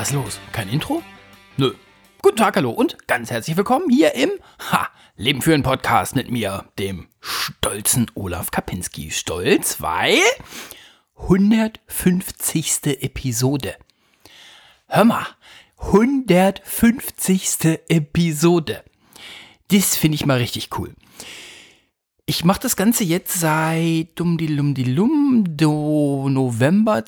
Was ist los? Kein Intro? Nö. Guten Tag, hallo und ganz herzlich willkommen hier im Leben führen Podcast mit mir, dem stolzen Olaf Kapinski. Stolz, weil 150. Episode. Hör mal, 150. Episode. Das finde ich mal richtig cool. Ich mache das Ganze jetzt seit November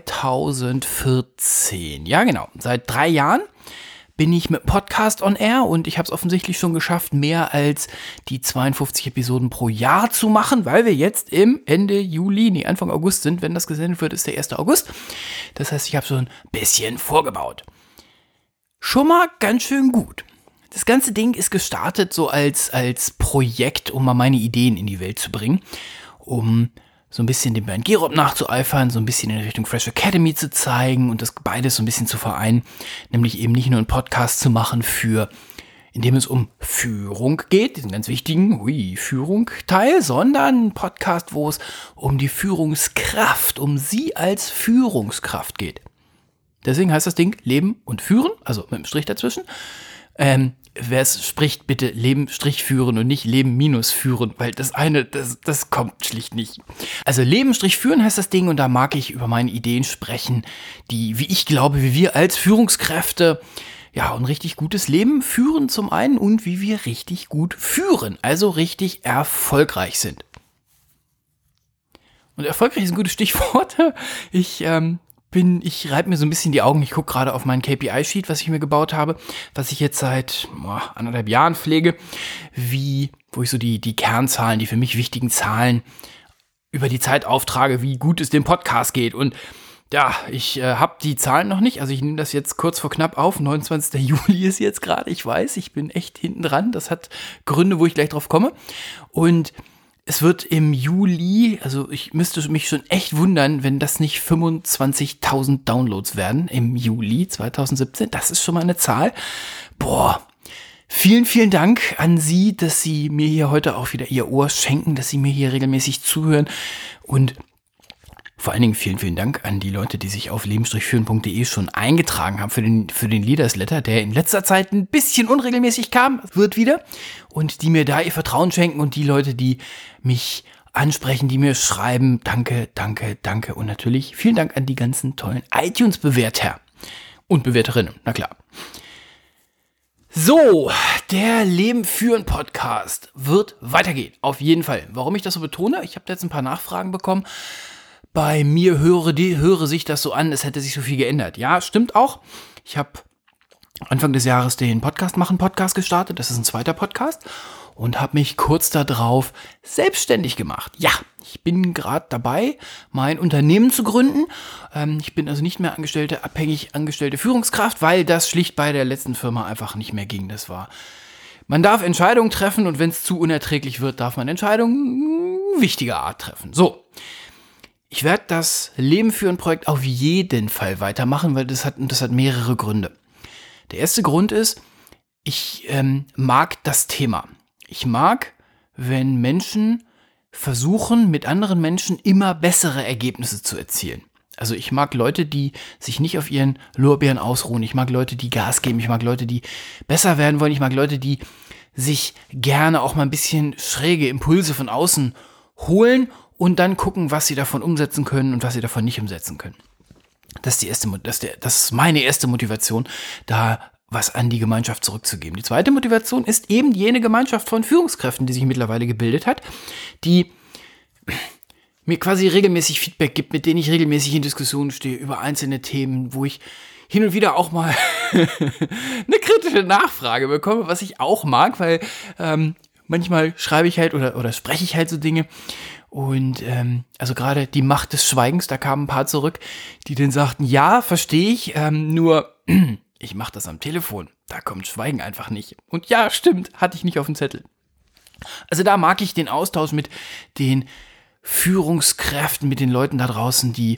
2014. Ja, genau. Seit 3 Jahren bin ich mit Podcast on Air und ich habe es offensichtlich schon geschafft, mehr als die 52 Episoden pro Jahr zu machen, weil wir jetzt im Anfang August sind. Wenn das gesendet wird, ist der 1. August. Das heißt, ich habe so ein bisschen vorgebaut. Schon mal ganz schön gut. Das ganze Ding ist gestartet so als Projekt, um mal meine Ideen in die Welt zu bringen, um so ein bisschen dem Bernd Gerob nachzueifern, so ein bisschen in Richtung Fresh Academy zu zeigen und das beides so ein bisschen zu vereinen, nämlich eben nicht nur einen Podcast zu machen in dem es um Führung geht, diesen ganz wichtigen Führung-Teil, sondern einen Podcast, wo es um die Führungskraft, um Sie als Führungskraft geht. Deswegen heißt das Ding Leben und Führen, also mit einem Strich dazwischen. Wer es spricht, bitte Leben Strich führen und nicht Leben minus führen, weil das kommt schlicht nicht. Also Leben Strich führen heißt das Ding und da mag ich über meine Ideen sprechen, die, wie ich glaube, wie wir als Führungskräfte ein richtig gutes Leben führen zum einen und wie wir richtig gut führen, also richtig erfolgreich sind. Und erfolgreich ist ein gutes Stichwort. Ich reibe mir so ein bisschen die Augen. Ich gucke gerade auf meinen KPI-Sheet, was ich mir gebaut habe, was ich jetzt seit 1,5 Jahren pflege, wo ich so die Kernzahlen, die für mich wichtigen Zahlen über die Zeit auftrage, wie gut es dem Podcast geht. Und ja, ich habe die Zahlen noch nicht. Also ich nehme das jetzt kurz vor knapp auf. 29. Juli ist jetzt gerade. Ich weiß, ich bin echt hinten dran. Das hat Gründe, wo ich gleich drauf komme. Und es wird im Juli, also ich müsste mich schon echt wundern, wenn das nicht 25.000 Downloads werden im Juli 2017. Das ist schon mal eine Zahl. Vielen, vielen Dank an Sie, dass Sie mir hier heute auch wieder Ihr Ohr schenken, dass Sie mir hier regelmäßig zuhören und vor allen Dingen vielen, vielen Dank an die Leute, die sich auf leben-führen.de schon eingetragen haben für den Leaders-Letter, der in letzter Zeit ein bisschen unregelmäßig kam, wird wieder. Und die mir da ihr Vertrauen schenken und die Leute, die mich ansprechen, die mir schreiben. Danke, danke, danke. Und natürlich vielen Dank an die ganzen tollen iTunes-Bewerter und Bewerterinnen, na klar. So, der Leben führen Podcast wird weitergehen, auf jeden Fall. Warum ich das so betone? Ich habe jetzt ein paar Nachfragen bekommen. Bei mir höre sich das so an, es hätte sich so viel geändert. Ja, stimmt auch. Ich habe Anfang des Jahres den Podcast gestartet. Das ist ein zweiter Podcast. Und habe mich kurz darauf selbstständig gemacht. Ja, ich bin gerade dabei, mein Unternehmen zu gründen. Ich bin also nicht mehr abhängig angestellte Führungskraft, weil das schlicht bei der letzten Firma einfach nicht mehr ging. Man darf Entscheidungen treffen und wenn es zu unerträglich wird, darf man Entscheidungen wichtiger Art treffen. So. Ich werde das Leben führen Projekt auf jeden Fall weitermachen, weil das hat mehrere Gründe. Der erste Grund ist, ich mag das Thema. Ich mag, wenn Menschen versuchen, mit anderen Menschen immer bessere Ergebnisse zu erzielen. Also ich mag Leute, die sich nicht auf ihren Lorbeeren ausruhen. Ich mag Leute, die Gas geben. Ich mag Leute, die besser werden wollen. Ich mag Leute, die sich gerne auch mal ein bisschen schräge Impulse von außen holen und dann gucken, was sie davon umsetzen können und was sie davon nicht umsetzen können. Das ist meine erste Motivation, da was an die Gemeinschaft zurückzugeben. Die zweite Motivation ist eben jene Gemeinschaft von Führungskräften, die sich mittlerweile gebildet hat, die mir quasi regelmäßig Feedback gibt, mit denen ich regelmäßig in Diskussionen stehe über einzelne Themen, wo ich hin und wieder auch mal eine kritische Nachfrage bekomme, was ich auch mag, weil manchmal schreibe ich halt oder spreche ich halt so Dinge. Und also gerade die Macht des Schweigens, da kamen ein paar zurück, die dann sagten, ja, verstehe ich, nur ich mache das am Telefon, da kommt Schweigen einfach nicht. Und ja, stimmt, hatte ich nicht auf dem Zettel. Also da mag ich den Austausch mit den Führungskräften, mit den Leuten da draußen, die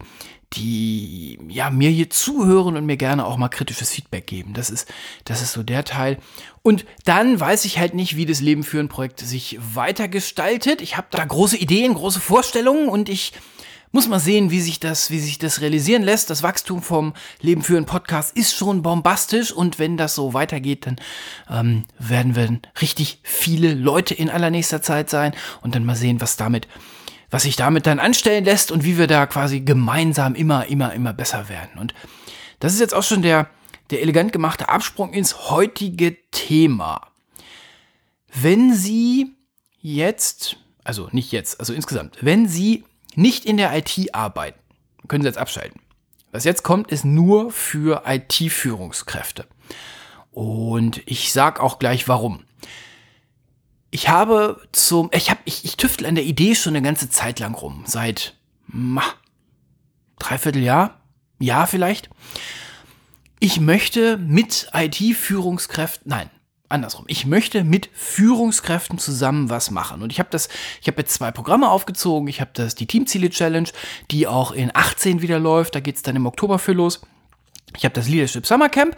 mir hier zuhören und mir gerne auch mal kritisches Feedback geben. Das ist so der Teil. Und dann weiß ich halt nicht, wie das Leben führen Projekt sich weitergestaltet. Ich habe da große Ideen, große Vorstellungen und ich Muss man sehen, wie sich das realisieren lässt. Das Wachstum vom Leben für einen Podcast ist schon bombastisch und wenn das so weitergeht, dann werden wir richtig viele Leute in allernächster Zeit sein und dann mal sehen, was sich damit dann anstellen lässt und wie wir da quasi gemeinsam immer besser werden. Und das ist jetzt auch schon der elegant gemachte Absprung ins heutige Thema. Wenn Sie jetzt, also nicht jetzt, also insgesamt, wenn Sie nicht in der IT arbeiten, können Sie jetzt abschalten. Was jetzt kommt, ist nur für IT-Führungskräfte. Und ich sage auch gleich warum. Ich tüftel an der Idee schon eine ganze Zeit lang rum. Seit Dreivierteljahr, Jahr vielleicht. Ich möchte mit IT-Führungskräften, ich möchte mit Führungskräften zusammen was machen. Und ich habe jetzt 2 Programme aufgezogen. Ich habe die Teamziele-Challenge, die auch in 18 wieder läuft. Da geht es dann im Oktober für los. Ich habe das Leadership Summer Camp,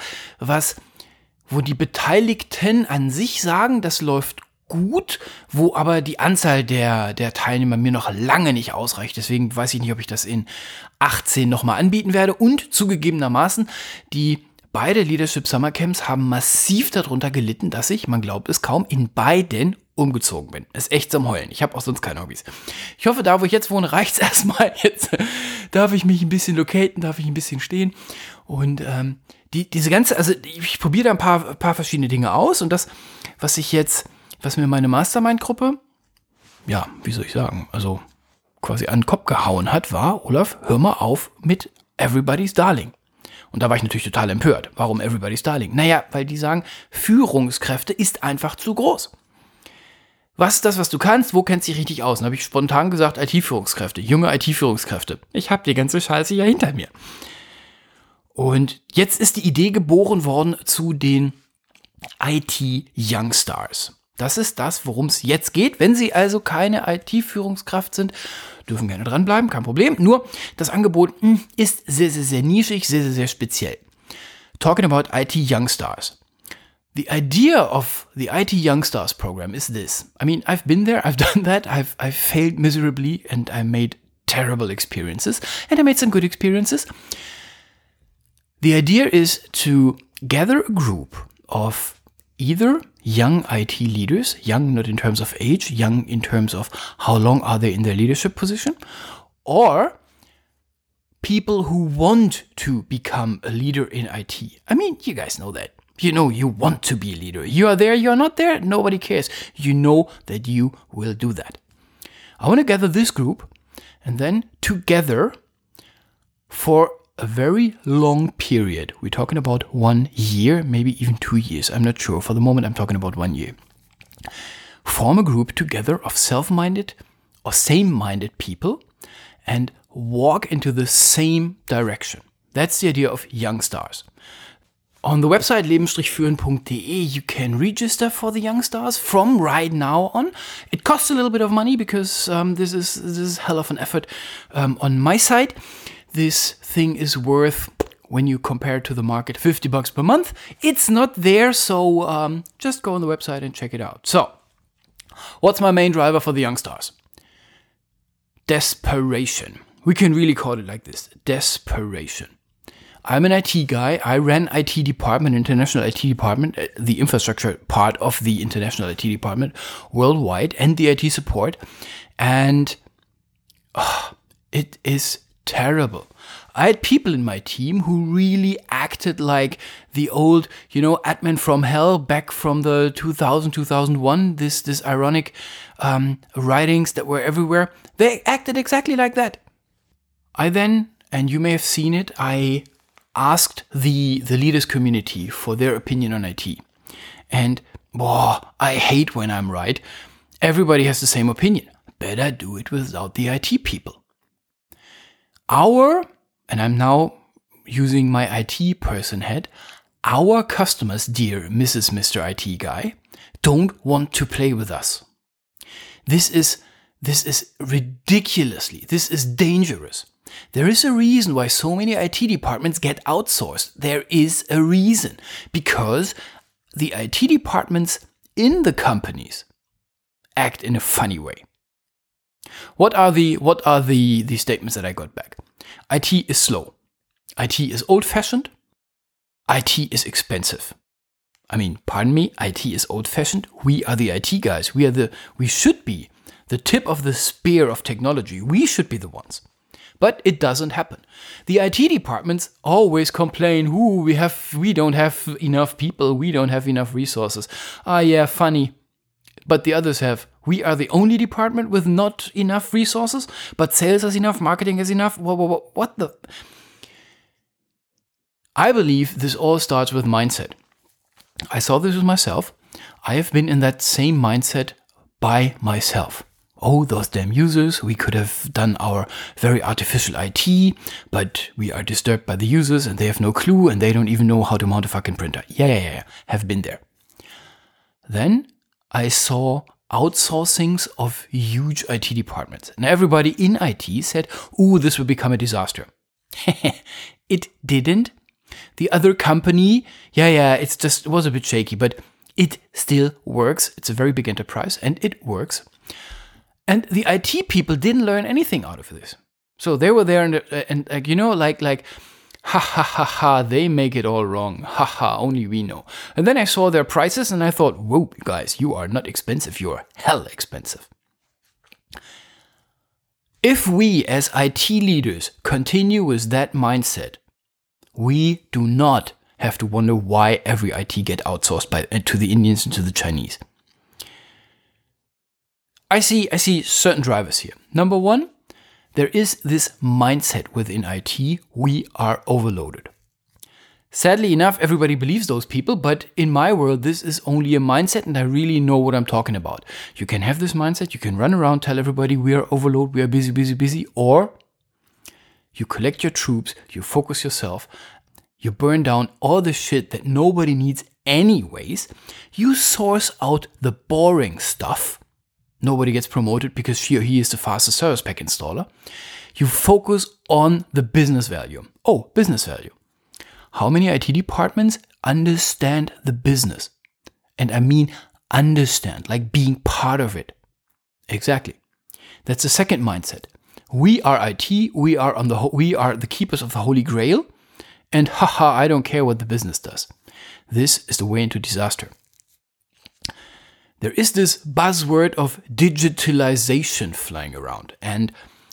wo die Beteiligten an sich sagen, das läuft gut, wo aber die Anzahl der Teilnehmer mir noch lange nicht ausreicht. Deswegen weiß ich nicht, ob ich das in 18 nochmal anbieten werde. Und zugegebenermaßen, beide Leadership Summer Camps haben massiv darunter gelitten, dass ich, man glaubt es kaum, in beiden umgezogen bin. Ist echt zum Heulen. Ich habe auch sonst keine Hobbys. Ich hoffe, da wo ich jetzt wohne, reicht's erstmal. Jetzt darf ich mich ein bisschen locaten, darf ich ein bisschen stehen. Und ich probiere da ein paar verschiedene Dinge aus. Und das, was mir meine Mastermind-Gruppe, ja, wie soll ich sagen, also quasi an den Kopf gehauen hat, war, Olaf, hör mal auf mit Everybody's Darling. Und da war ich natürlich total empört. Warum Everybody's Darling? Naja, weil die sagen, Führungskräfte ist einfach zu groß. Was ist das, was du kannst? Wo kennst du dich richtig aus? Und habe ich spontan gesagt, IT-Führungskräfte, junge IT-Führungskräfte. Ich habe die ganze Scheiße ja hinter mir. Und jetzt ist die Idee geboren worden zu den IT-Youngstars. Das ist das, worum es jetzt geht. Wenn Sie also keine IT-Führungskraft sind, dürfen gerne dranbleiben, kein Problem. Nur, das Angebot ist sehr, sehr, sehr nischig, sehr, sehr, sehr speziell. Talking about IT Youngstars. The idea of the IT Youngstars program is this. I mean, I've been there, I've done that, I've failed miserably and I made terrible experiences and I made some good experiences. The idea is to gather a group of either young IT leaders, young not in terms of age, young in terms of how long are they in their leadership position, or people who want to become a leader in IT. I mean, you guys know that. You know you want to be a leader. You are there, you are not there, nobody cares. You know that you will do that. I want to gather this group and then together for a very long period. We're talking about 1 year, maybe even 2 years. I'm not sure. For the moment, I'm talking about 1 year. Form a group together of self-minded or same-minded people and walk into the same direction. That's the idea of Youngstars. On the website leben-führen.de, you can register for the Youngstars from right now on. It costs a little bit of money because this is hell of an effort on my side. This thing is worth, when you compare it to the market, $50 per month. It's not there, so just go on the website and check it out. So, what's my main driver for the Youngstars? Desperation. We can really call it like this. Desperation. I'm an IT guy. I ran IT department, international IT department, the infrastructure part of the international IT department worldwide, and the IT support. And it is terrible. I had people in my team who really acted like the old, admin from hell back from the 2000, 2001, this ironic writings that were everywhere. They acted exactly like that. I then, and you may have seen it, I asked the leaders community for their opinion on IT. And, I hate when I'm right. Everybody has the same opinion. Better do it without the IT people. And I'm now using my IT person head, our customers, dear Mrs. Mr. IT guy, don't want to play with us. This is ridiculously, this is dangerous. There is a reason why so many IT departments get outsourced. There is a reason. Because the IT departments in the companies act in a funny way. What are the statements that I got back? IT is slow. IT is old-fashioned. IT is expensive. I mean, pardon me, IT is old-fashioned. We are the IT guys. We should be the tip of the spear of technology. We should be the ones. But it doesn't happen. The IT departments always complain, we don't have enough people, we don't have enough resources. Ah, yeah, funny. But the others have. We are the only department with not enough resources, but sales has enough, marketing has enough. What the? I believe this all starts with mindset. I saw this with myself. I have been in that same mindset by myself. Oh, those damn users, we could have done our very artificial IT, but we are disturbed by the users and they have no clue and they don't even know how to mount a fucking printer. Yeah. Have been there. Then I saw outsourcings of huge IT departments. And everybody in IT said, ooh, this will become a disaster. It didn't. The other company, it was a bit shaky, but it still works. It's a very big enterprise and it works. And the IT people didn't learn anything out of this. So they were there and ha ha ha ha, they make it all wrong. Ha ha, only we know. And then I saw their prices and I thought, whoa, guys, you are not expensive, you are hell expensive. If we as IT leaders continue with that mindset, we do not have to wonder why every IT get outsourced to the Indians and to the Chinese. I see certain drivers here. Number one, there is this mindset within IT, we are overloaded. Sadly enough, everybody believes those people, but in my world, this is only a mindset and I really know what I'm talking about. You can have this mindset, you can run around, tell everybody we are overloaded, we are busy, or you collect your troops, you focus yourself, you burn down all the shit that nobody needs anyways, you source out the boring stuff. Nobody gets promoted because she or he is the fastest service pack installer. You focus on the business value. Oh, business value. How many IT departments understand the business? And I mean understand, like being part of it. Exactly. That's the second mindset. We are IT, we are the keepers of the Holy Grail, and haha, I don't care what the business does. This is the way into disaster. There is this buzzword of digitalization flying around. And,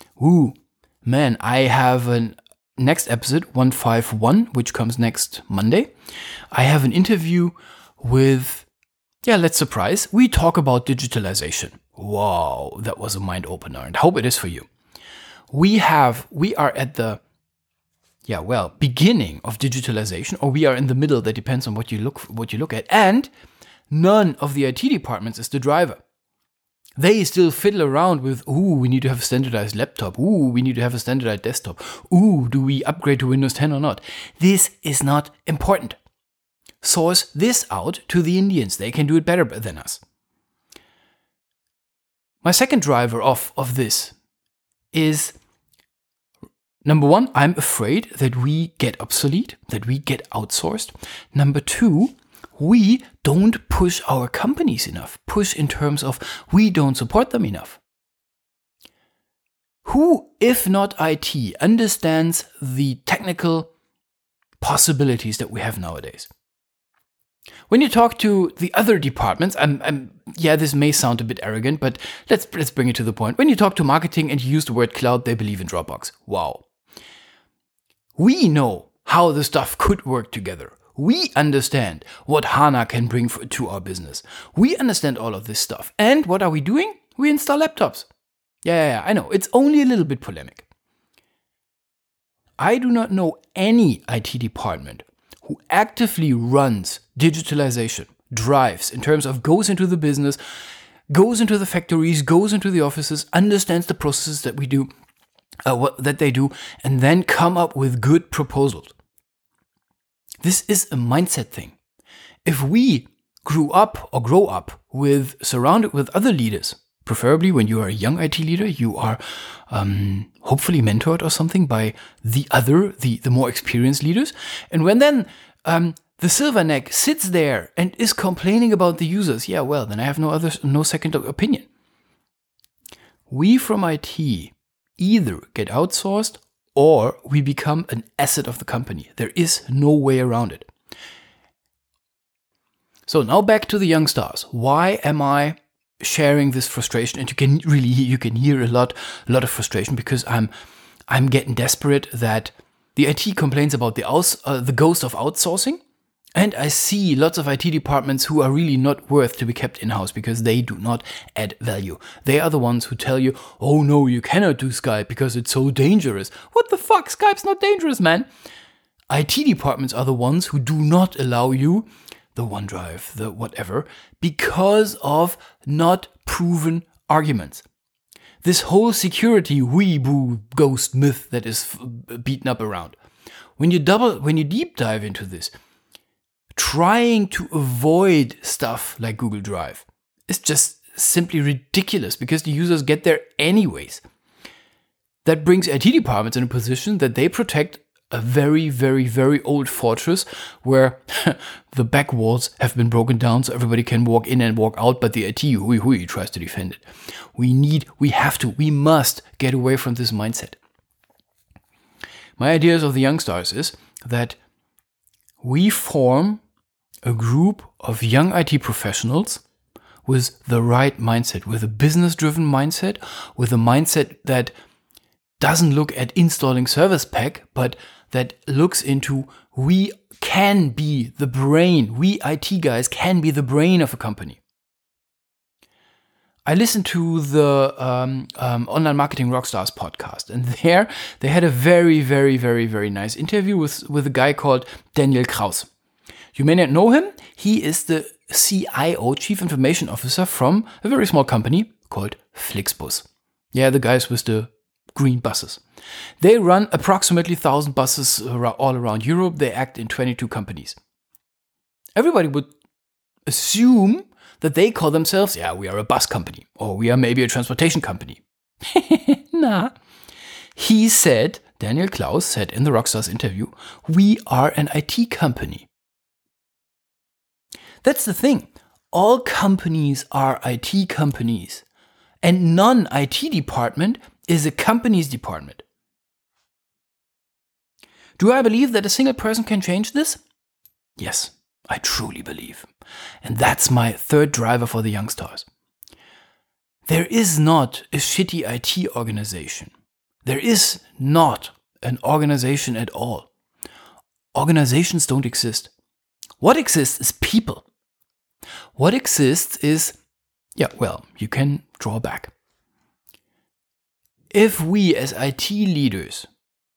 I have a next episode, 151, which comes next Monday. I have an interview with, let's surprise, we talk about digitalization. Wow, that was a mind opener, and I hope it is for you. We are at the, beginning of digitalization, or we are in the middle. That depends on what you look at. And none of the IT departments is the driver. They still fiddle around with, we need to have a standardized laptop. We need to have a standardized desktop. Do we upgrade to Windows 10 or not? This is not important. Source this out to the Indians. They can do it better than us. My second driver of this is, number one, I'm afraid that we get obsolete, that we get outsourced. Number two, we don't push our companies enough. Push in terms of we don't support them enough. Who, if not IT, understands the technical possibilities that we have nowadays? When you talk to the other departments, this may sound a bit arrogant, but let's bring it to the point. When you talk to marketing and you use the word cloud, they believe in Dropbox. Wow. We know how the stuff could work together. We understand what HANA can bring to our business. We understand all of this stuff. And what are we doing? We install laptops. Yeah, I know. It's only a little bit polemic. I do not know any IT department who actively runs digitalization, drives in terms of goes into the business, goes into the factories, goes into the offices, understands the processes that we do, that they do, and then come up with good proposals. This is a mindset thing. If we grow up surrounded with other leaders, preferably when you are a young IT leader, you are hopefully mentored or something by the more experienced leaders. And when then the silverneck sits there and is complaining about the users, then I have no second opinion. we from IT either get outsourced or we become an asset of the company. There is no way around it. So now back to the young stars. Why am I sharing this frustration? And you can hear a lot of frustration because I'm getting desperate that the IT complains about the ghost of outsourcing. And I see lots of IT departments who are really not worth to be kept in-house because they do not add value. They are the ones who tell you, oh no, you cannot do Skype because it's so dangerous. What the fuck? Skype's not dangerous, man. IT departments are the ones who do not allow you the OneDrive, the whatever, because of not proven arguments. This whole security weeaboo ghost myth that is beaten up around. When you deep dive into this, trying to avoid stuff like Google Drive is just simply ridiculous because the users get there anyways. That brings IT departments in a position that they protect a very, very, very old fortress where the back walls have been broken down so everybody can walk in and walk out, but the IT hui tries to defend it. We must get away from this mindset. My ideas of the young stars is that we form a group of young IT professionals with the right mindset, with a business-driven mindset, with a mindset that doesn't look at installing Service Pack, but that looks into we can be the brain, we IT guys can be the brain of a company. I listened to the Online Marketing Rockstars podcast, and there they had a very, very, very, very nice interview with a guy called Daniel Kraus. You may not know him. He is the CIO, Chief Information Officer, from a very small company called Flixbus. Yeah, the guys with the green buses. They run approximately 1,000 buses all around Europe. They act in 22 companies. Everybody would assume that they call themselves, we are a bus company, or we are maybe a transportation company. Nah. Daniel Kraus said in the Rockstars interview, we are an IT company. That's the thing. All companies are IT companies. And non-IT department is a company's department. Do I believe that a single person can change this? Yes, I truly believe. And that's my third driver for the young stars. There is not a shitty IT organization. There is not an organization at all. Organizations don't exist. What exists is people. What exists is, you can draw back. If we as IT leaders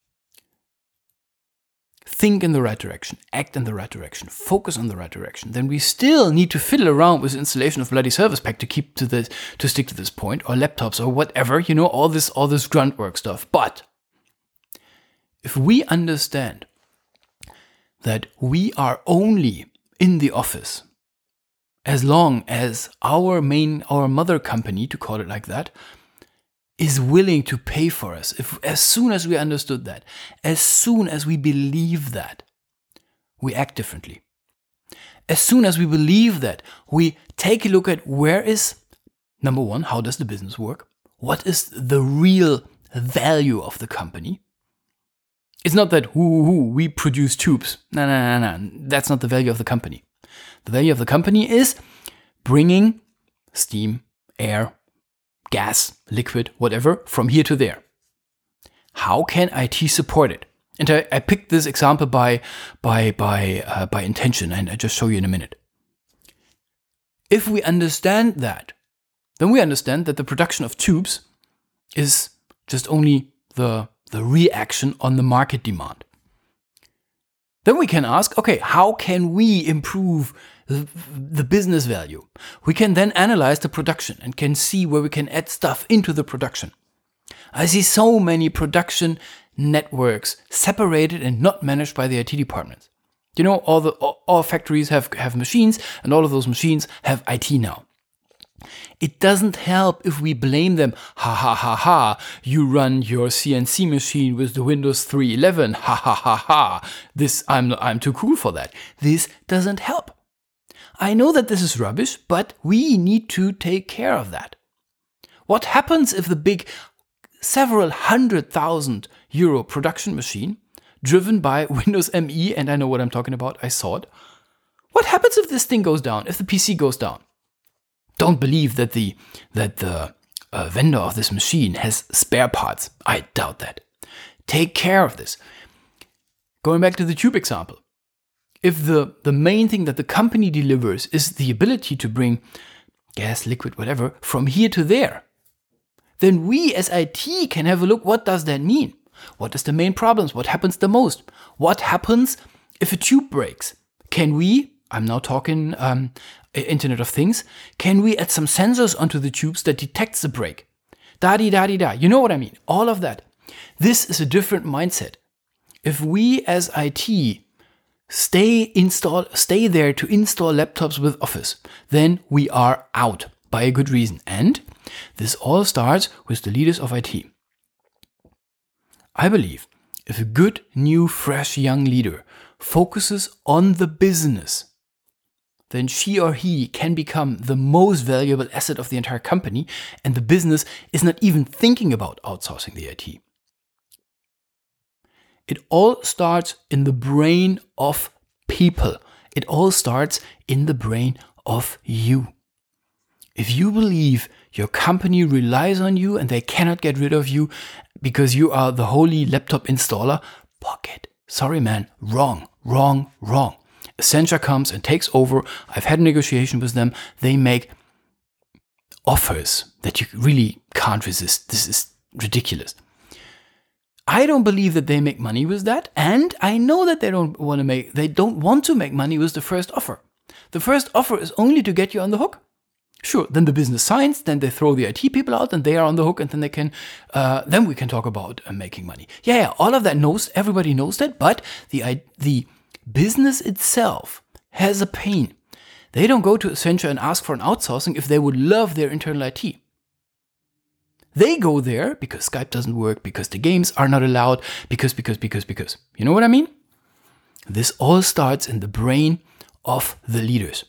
think in the right direction, act in the right direction, focus on the right direction, then we still need to fiddle around with installation of bloody Service Pack to stick to this point, or laptops or whatever, all this grunt work stuff. But if we understand that we are only in the office as long as our mother company, to call it like that, is willing to pay for us, as soon as we understood that, as soon as we believe that, we act differently. As soon as we believe that, we take a look at where is, number one, how does the business work? What is the real value of the company? It's not that, we produce tubes. No. That's not the value of the company. The value of the company is bringing steam, air, gas, liquid, whatever, from here to there. How can IT support it? And I picked this example by intention, and I just show you in a minute. If we understand that, then we understand that the production of tubes is just only the reaction on the market demand. Then we can ask, okay, how can we improve the business value? We can then analyze the production and can see where we can add stuff into the production. I see so many production networks separated and not managed by the IT departments. All factories have machines, and all of those machines have IT now. It doesn't help if we blame them. You run your CNC machine with the Windows 3.11. This, I'm too cool for that. This doesn't help. I know that this is rubbish, but we need to take care of that. What happens if the big several €100,000 production machine driven by Windows ME, and I know what I'm talking about, I saw it. What happens if this thing goes down, if the PC goes down? Don't believe that the vendor of this machine has spare parts. I doubt that. Take care of this. Going back to the tube example. If the main thing that the company delivers is the ability to bring gas, liquid, whatever, from here to there, then we as IT can have a look, what does that mean? What is the main problems? What happens the most? What happens if a tube breaks? Can we, I'm now talking Internet of Things, can we add some sensors onto the tubes that detects the break? Da-di-da-di-da. You know what I mean? All of that. This is a different mindset. If we as IT stay there to install laptops with Office, then we are out by a good reason. And this all starts with the leaders of IT. I believe if a good, new, fresh, young leader focuses on the business, then she or he can become the most valuable asset of the entire company, and the business is not even thinking about outsourcing the IT. It all starts in the brain of people. It all starts in the brain of you. If you believe your company relies on you and they cannot get rid of you because you are the holy laptop installer, pocket. Sorry, man. Wrong. Accenture comes and takes over. I've had a negotiation with them. They make offers that you really can't resist. This is ridiculous. I don't believe that they make money with that, and I know that they don't want to make money with the first offer. The first offer is only to get you on the hook. Sure, then the business signs, then they throw the IT people out, and they are on the hook, and then they can, then we can talk about making money. Yeah, all of that everybody knows that, but the business itself has a pain. They don't go to Accenture and ask for an outsourcing if they would love their internal IT. They go there because Skype doesn't work, because the games are not allowed, because. You know what I mean? This all starts in the brain of the leaders.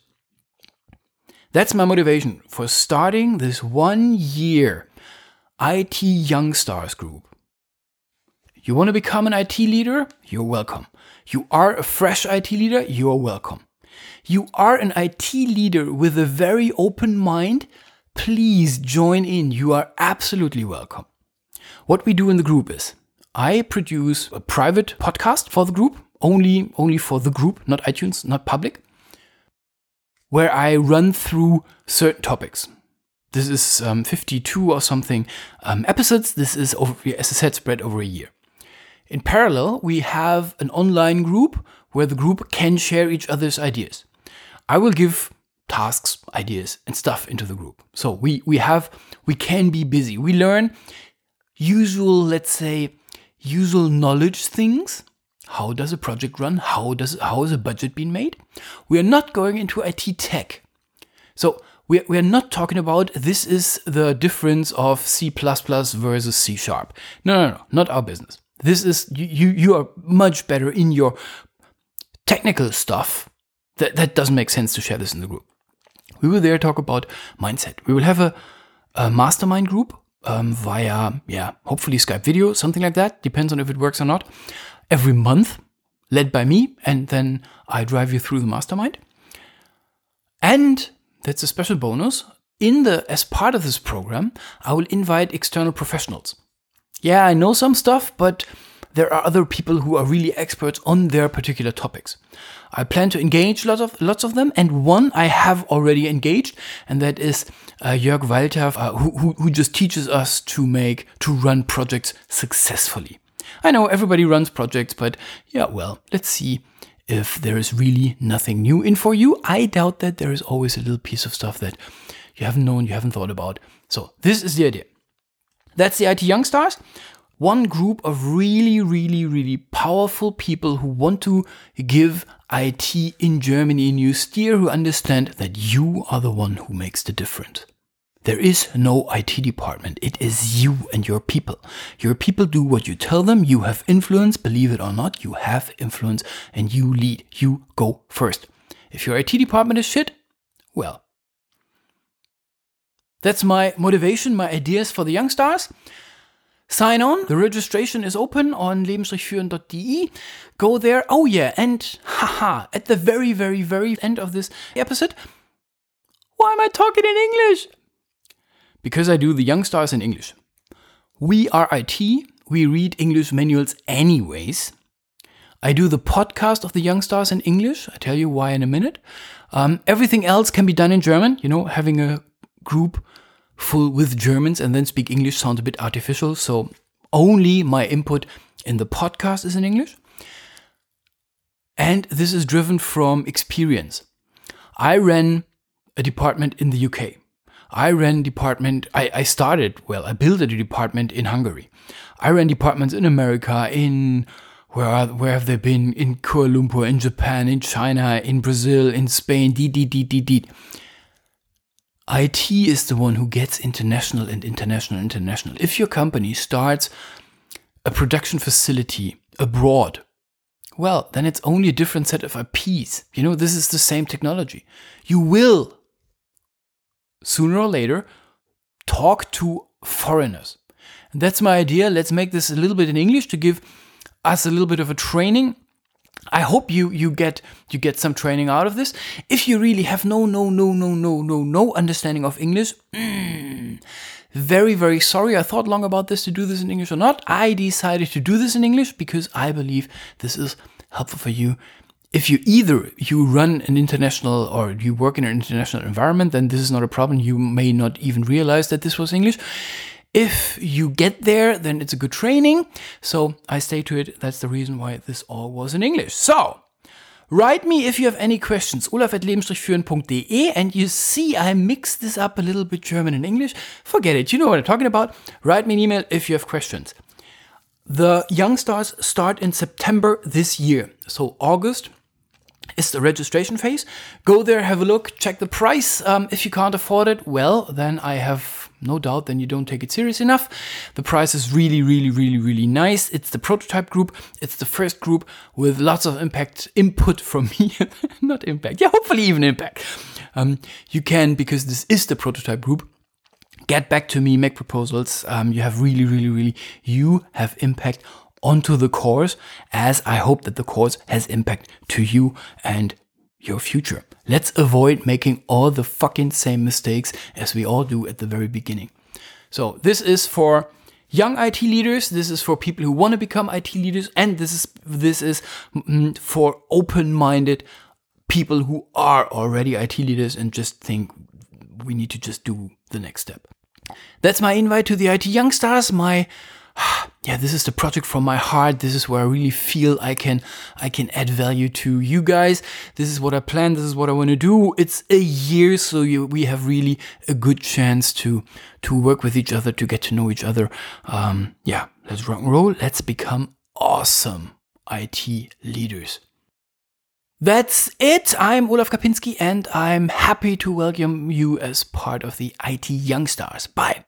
That's my motivation for starting this 1 year IT Youngstars group. You want to become an IT leader? You're welcome. You are a fresh IT leader? You're welcome. You are an IT leader with a very open mind? Please join in. You are absolutely welcome. What we do in the group is I produce a private podcast for the group, only for the group, not iTunes, not public, where I run through certain topics. This is 52 or something episodes. This is, as I said, spread over a year. In parallel, we have an online group where the group can share each other's ideas. I will give tasks, ideas, and stuff into the group. So we can be busy. We learn usual knowledge things. How does a project run? How is a budget being made? We are not going into IT tech. So we are not talking about this is the difference of C++ versus C#. No, not our business. This is you are much better in your technical stuff. That doesn't make sense to share this in the group. We will there talk about mindset. We will have a mastermind group via, hopefully Skype video, something like that. Depends on if it works or not. Every month, led by me, and then I drive you through the mastermind. And that's a special bonus. As part of this program, I will invite external professionals. Yeah, I know some stuff, but there are other people who are really experts on their particular topics. I plan to engage lots of them, and one I have already engaged, and that is Jörg Walter, who just teaches us to run projects successfully. I know everybody runs projects, but let's see if there is really nothing new in for you. I doubt that there is always a little piece of stuff that you haven't known, you haven't thought about. So this is the idea. That's the IT Youngstars. One group of really, really, really powerful people who want to give IT in Germany a new steer, who understand that you are the one who makes the difference. There is no IT department. It is you and your people. Your people do what you tell them. You have influence. Believe it or not, you have influence and you lead. You go first. If your IT department is shit, well, That's my motivation, my ideas for the young stars. Sign on. The registration is open on leben-führen.de. Go there. Oh yeah, and at the very, very, very end of this episode, why am I talking in English? Because I do the young stars in English. We are IT. We read English manuals anyways. I do the podcast of the young stars in English. I tell you why in a minute. Everything else can be done in German. You know, having a group full with Germans and then speak English sounds a bit artificial. So only my input in the podcast is in English. And this is driven from experience. I ran a department in the UK. I built a department in Hungary. I ran departments in America, where have they been? In Kuala Lumpur, in Japan, in China, in Brazil, in Spain, IT is the one who gets international. If your company starts a production facility abroad, well, then it's only a different set of IPs. You know, this is the same technology. You will, sooner or later, talk to foreigners. And that's my idea. Let's make this a little bit in English to give us a little bit of a training. I hope you get some training out of this. If you really have no understanding of English, very, very sorry. I thought long about this to do this in English or not. I decided to do this in English because I believe this is helpful for you. If you run an international or you work in an international environment, then this is not a problem. You may not even realize that this was English. If you get there, then it's a good training. So I stay to it. That's the reason why this all was in English. So write me if you have any questions. olaf@leben-führen.de. And you see, I mixed this up a little bit, German and English. Forget it. You know what I'm talking about. Write me an email if you have questions. The Young Stars start in September this year. So August is the registration phase. Go there, have a look, check the price. If you can't afford it, well, then I have no doubt then you don't take it serious enough. The price is really, really, really, really nice. It's the prototype group. It's the first group with lots of input from me. Not impact. Yeah, hopefully even impact. You can, because this is the prototype group, get back to me, make proposals. You have really, really, really, you have impact onto the course, as I hope that the course has impact to you and your future. Let's avoid making all the fucking same mistakes as we all do at the very beginning. So this is for young IT leaders. This is for people who want to become IT leaders. And this is for open-minded people who are already IT leaders and just think we need to just do the next step. That's my invite to the IT Young Stars. This is the project from my heart. This is where I really feel I can add value to you guys. This is what I plan. This is what I want to do. It's a year, so we have really a good chance to work with each other, to get to know each other. Let's rock and roll. Let's become awesome IT leaders. That's it. I'm Olaf Kapinski, and I'm happy to welcome you as part of the IT Young Stars. Bye.